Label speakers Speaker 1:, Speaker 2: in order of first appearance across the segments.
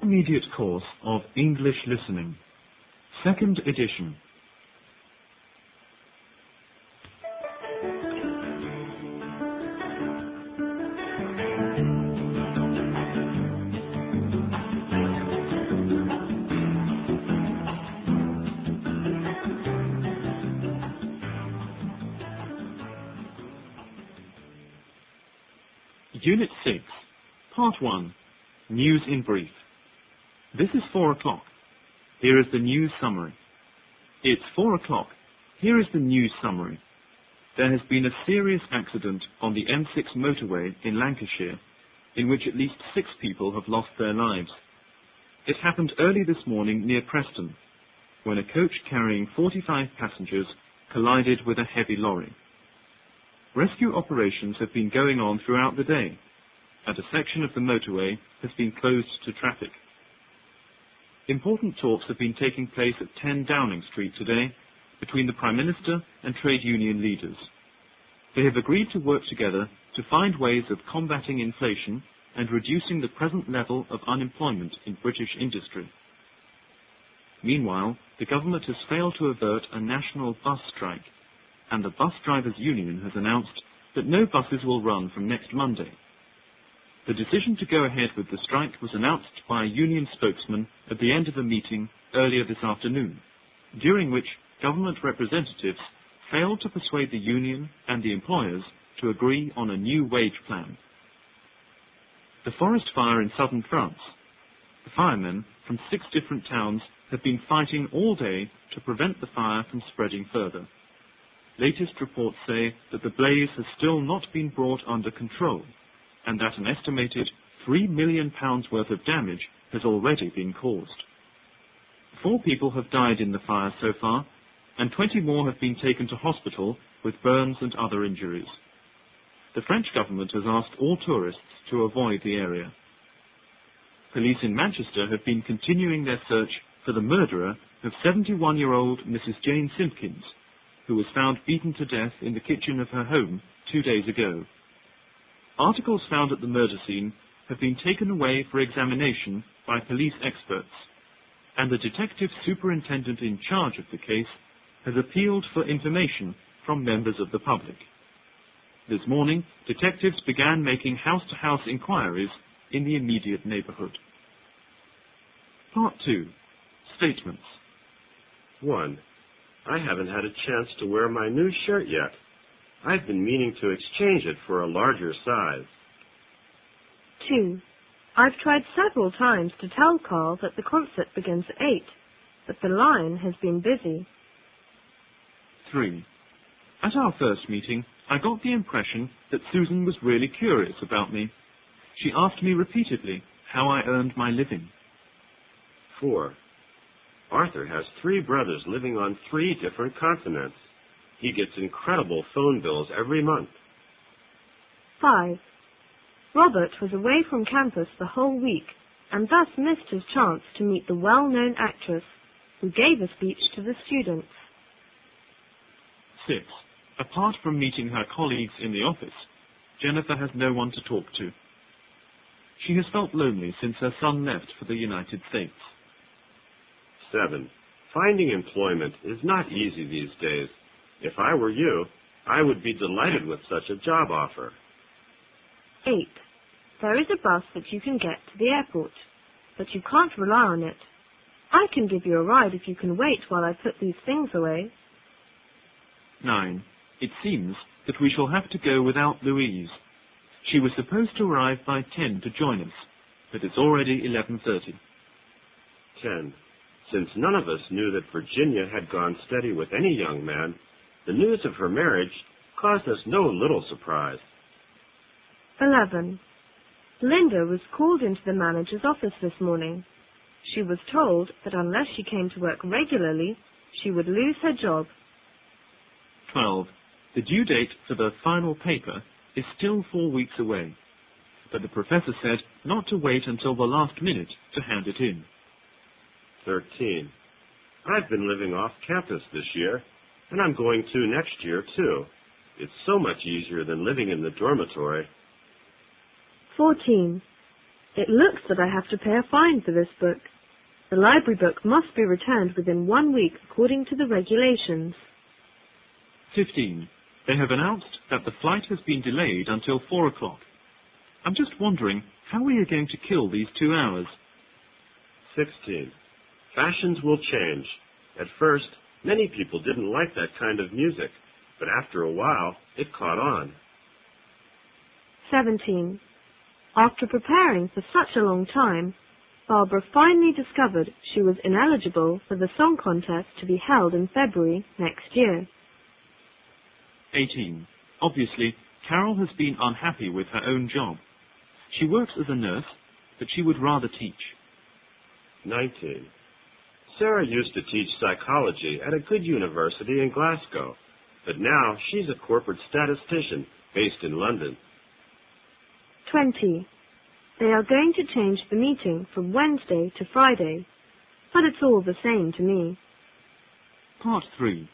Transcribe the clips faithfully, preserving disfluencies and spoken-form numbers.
Speaker 1: Intermediate Course of English Listening, Second Edition. Unit six, Part one, News in Brief. This is four o'clock. Here is the news summary. It's four o'clock. Here is the news summary. There has been a serious accident on the M six motorway in Lancashire, in which at least six people have lost their lives. It happened early this morning near Preston, when a coach carrying forty-five passengers collided with a heavy lorry. Rescue operations have been going on throughout the day, and a section of the motorway has been closed to traffic. Important talks have been taking place at ten Downing Street today between the Prime Minister and trade union leaders. They have agreed to work together to find ways of combating inflation and reducing the present level of unemployment in British industry. Meanwhile, the government has failed to avert a national bus strike, and the Bus Drivers' Union has announced that no buses will run from next Monday. The decision to go ahead with the strike was announced by a union spokesman at the end of a meeting earlier this afternoon, during which government representatives failed to persuade the union and the employers to agree on a new wage plan. The forest fire in southern France. The firemen from six different towns have been fighting all day to prevent the fire from spreading further. Latest reports say that the blaze has still not been brought under control, and that an estimated three million pounds worth of damage has already been caused. Four people have died in the fire so far, and twenty more have been taken to hospital with burns and other injuries. The French government has asked all tourists to avoid the area. Police in Manchester have been continuing their search for the murderer of seventy-one-year-old Missus Jane Simpkins, who was found beaten to death in the kitchen of her home two days ago. Articles found at the murder scene have been taken away for examination by police experts, and the detective superintendent in charge of the case has appealed for information from members of the public. This morning, detectives began making house-to-house inquiries in the immediate neighbourhood. Part two, Statements.
Speaker 2: one. I haven't had a chance to wear my new shirt yet. I've been meaning to exchange it for a larger size.
Speaker 3: two. I've tried several times to tell Carl that the concert begins at eight, but the line has been busy.
Speaker 1: three. At our first meeting, I got the impression that Susan was really curious about me. She asked me repeatedly how I earned my living.
Speaker 2: four. Arthur has three brothers living on three different continents. He gets incredible phone bills every month.
Speaker 3: five. Robert was away from campus the whole week and thus missed his chance to meet the well-known actress who gave a speech to the students.
Speaker 1: six. Apart from meeting her colleagues in the office, Jennifer has no one to talk to. She has felt lonely since her son left for the United States.
Speaker 2: seven. Finding employment is not easy these days. If I were you, I would be delighted with such a job offer.
Speaker 3: eight. There is a bus that you can get to the airport, but you can't rely on it. I can give you a ride if you can wait while I put these things away.
Speaker 1: nine. It seems that we shall have to go without Louise. She was supposed to arrive by ten to join us, but it's already eleven thirty.
Speaker 2: ten. Since none of us knew that Virginia had gone steady with any young man, the news of her marriage caused us no little surprise.
Speaker 3: eleven. Linda was called into the manager's office this morning. She was told that unless she came to work regularly, she would lose her job.
Speaker 1: twelve. The due date for the final paper is still four weeks away, but the professor said not to wait until the last minute to hand it in.
Speaker 2: thirteen. I've been living off campus this year, and I'm going to next year, too. It's so much easier than living in the dormitory.
Speaker 3: fourteen. It looks that I have to pay a fine for this book. The library book must be returned within one week according to the regulations.
Speaker 1: fifteen. They have announced that the flight has been delayed until four o'clock. I'm just wondering how we are going to kill these two hours.
Speaker 2: sixteen. Fashions will change. At first, many people didn't like that kind of music, but after a while, it caught on.
Speaker 3: seventeen. After preparing for such a long time, Barbara finally discovered she was ineligible for the song contest to be held in February next year.
Speaker 1: eighteen. Obviously, Carol has been unhappy with her own job. She works as a nurse, but she would rather teach.
Speaker 2: nineteen. Sarah used to teach psychology at a good university in Glasgow, but now she's a corporate statistician based in London.
Speaker 3: twenty. They are going to change the meeting from Wednesday to Friday, but it's all the same to me.
Speaker 1: Part three.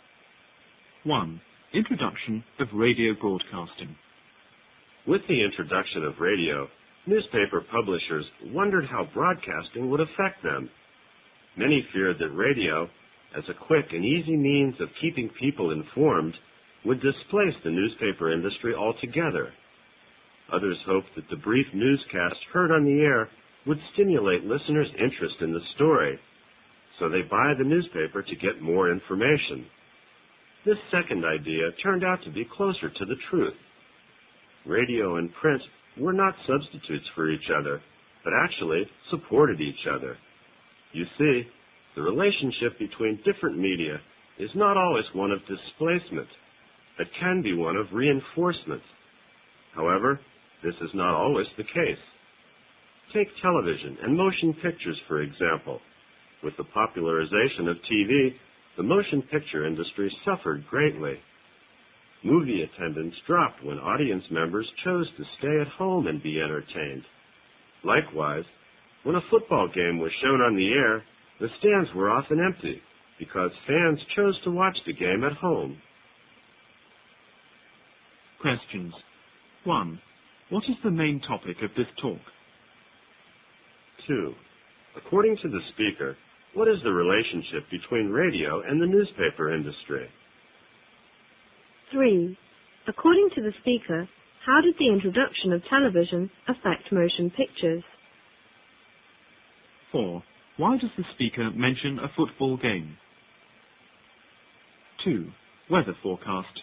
Speaker 1: one. Introduction of radio broadcasting.
Speaker 2: With the introduction of radio, newspaper publishers wondered how broadcasting would affect them. Many feared that radio, as a quick and easy means of keeping people informed, would displace the newspaper industry altogether. Others hoped that the brief newscast heard on the air would stimulate listeners' interest in the story, so they buy the newspaper to get more information. This second idea turned out to be closer to the truth. Radio and print were not substitutes for each other, but actually supported each other. You see, the relationship between different media is not always one of displacement, but can be one of reinforcement. However, this is not always the case. Take television and motion pictures, for example. With the popularization of T V, the motion picture industry suffered greatly. Movie attendance dropped when audience members chose to stay at home and be entertained. Likewise, when a football game was shown on the air, the stands were often empty because fans chose to watch the game at home.
Speaker 1: Questions. one. What is the main topic of this talk?
Speaker 2: two. According to the speaker, what is the relationship between radio and the newspaper industry?
Speaker 3: three. According to the speaker, how did the introduction of television affect motion pictures?
Speaker 1: four. Why does the speaker mention a football game? two. Weather forecast.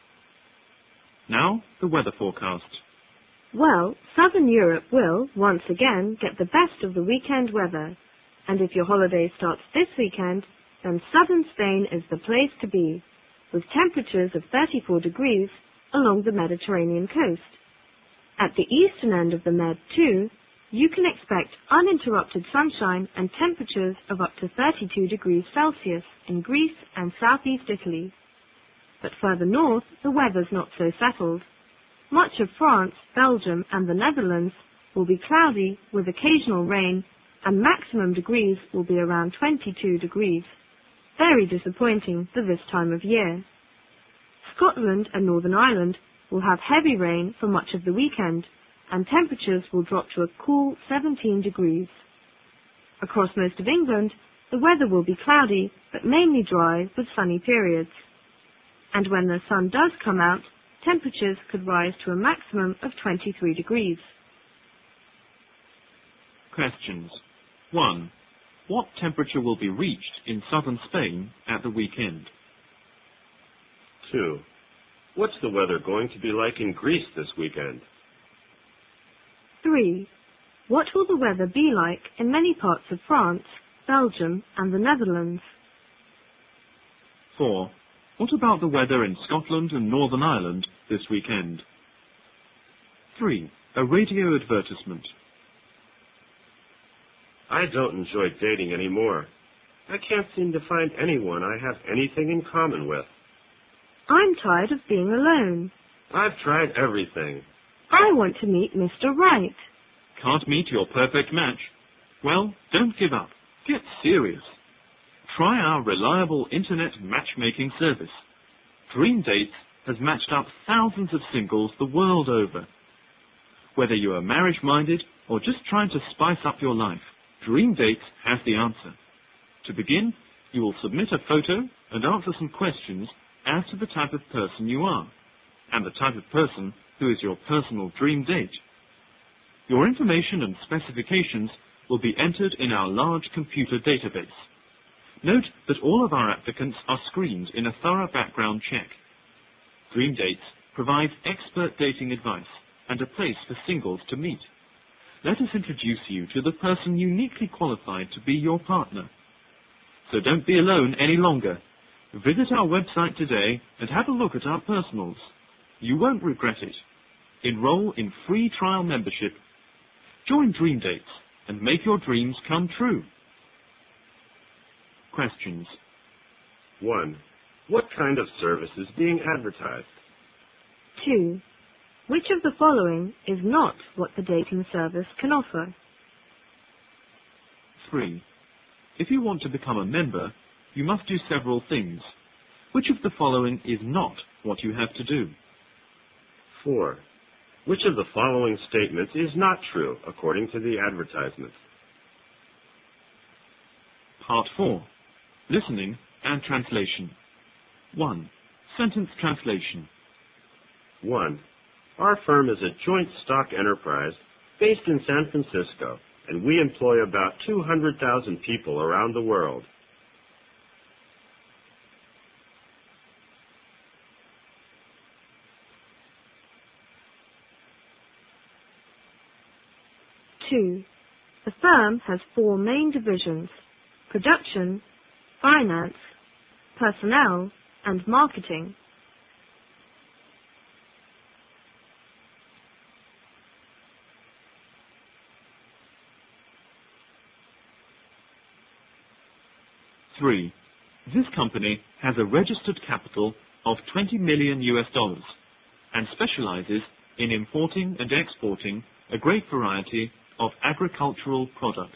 Speaker 1: Now, the weather forecast.
Speaker 3: Well, Southern Europe will, once again, get the best of the weekend weather. And if your holiday starts this weekend, then southern Spain is the place to be, with temperatures of thirty-four degrees along the Mediterranean coast. At the eastern end of the Med, too, you can expect uninterrupted sunshine and temperatures of up to thirty-two degrees Celsius in Greece and southeast Italy. But further north, the weather's not so settled. Much of France, Belgium and the Netherlands will be cloudy with occasional rain, and maximum degrees will be around twenty-two degrees. Very disappointing for this time of year. Scotland and Northern Ireland will have heavy rain for much of the weekend, and temperatures will drop to a cool seventeen degrees. Across most of England, the weather will be cloudy, but mainly dry with sunny periods. And when the sun does come out, temperatures could rise to a maximum of twenty-three degrees.
Speaker 1: Questions. one. What temperature will be reached in southern Spain at the weekend?
Speaker 2: two. What's the weather going to be like in Greece this weekend?
Speaker 3: three. What will the weather be like in many parts of France, Belgium and the Netherlands?
Speaker 1: four. What about the weather in Scotland and Northern Ireland this weekend? three. A radio advertisement.
Speaker 2: I don't enjoy dating anymore. I can't seem to find anyone I have anything in common with.
Speaker 3: I'm tired of being alone.
Speaker 2: I've tried everything.
Speaker 3: I want to meet Mister Right.
Speaker 1: Can't meet your perfect match? Well, don't give up. Get serious. Try our reliable internet matchmaking service. Dream Dates has matched up thousands of singles the world over. Whether you are marriage-minded or just trying to spice up your life, Dream Dates has the answer. To begin, you will submit a photo and answer some questions as to the type of person you are, and the type of person who is your personal dream date. Your information and specifications will be entered in our large computer database. Note that all of our applicants are screened in a thorough background check. Dream Dates provides expert dating advice and a place for singles to meet. Let us introduce you to the person uniquely qualified to be your partner. So don't be alone any longer. Visit our website today and have a look at our personals. You won't regret it. Enroll in free trial membership. Join Dream Dates and make your dreams come true. Questions.
Speaker 2: one. What kind of service is being advertised?
Speaker 3: two. Which of the following is not what the dating service can offer?
Speaker 1: three. If you want to become a member, you must do several things. Which of the following is not what you have to do?
Speaker 2: four. Which of the following statements is not true according to the advertisement?
Speaker 1: Part four. Listening and translation. one. Sentence translation.
Speaker 2: one. Our firm is a joint stock enterprise based in San Francisco, and we employ about two hundred thousand people around the world.
Speaker 3: two. The firm has four main divisions: production, finance, personnel, and marketing.
Speaker 1: three. This company has a registered capital of twenty million U S dollars and specializes in importing and exporting a great variety of agricultural products.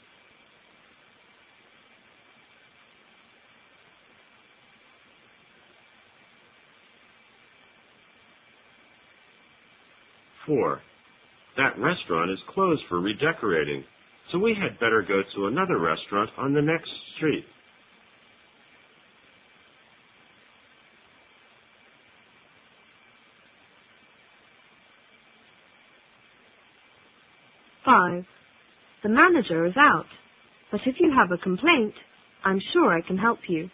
Speaker 2: four. That restaurant is closed for redecorating, so we had better go to another restaurant on the next street.
Speaker 3: five. The manager is out, but if you have a complaint, I'm sure I can help you.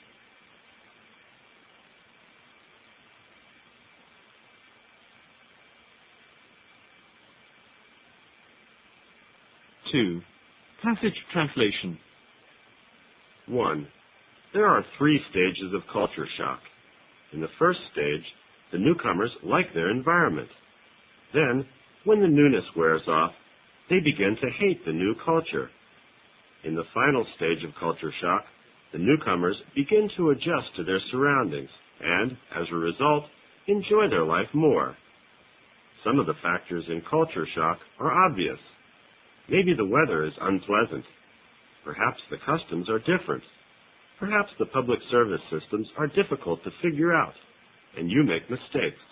Speaker 1: two. Passage translation.
Speaker 2: one. There are three stages of culture shock. In the first stage, the newcomers like their environment. Then, when the newness wears off, they begin to hate the new culture. In the final stage of culture shock, the newcomers begin to adjust to their surroundings and, as a result, enjoy their life more. Some of the factors in culture shock are obvious. Maybe the weather is unpleasant. Perhaps the customs are different. Perhaps the public service systems are difficult to figure out, and you make mistakes.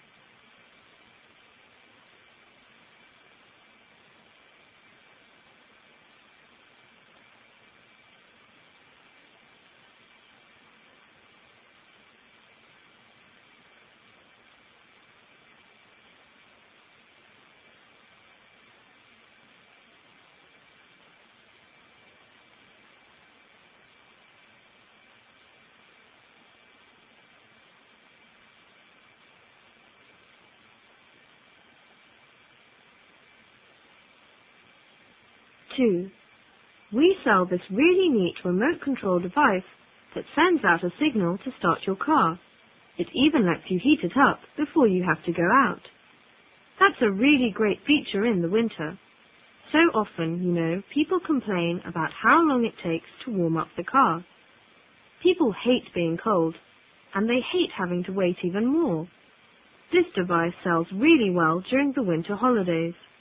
Speaker 3: two. We sell this really neat remote control device that sends out a signal to start your car. It even lets you heat it up before you have to go out. That's a really great feature in the winter. So often, you know, people complain about how long it takes to warm up the car. People hate being cold, and they hate having to wait even more. This device sells really well during the winter holidays.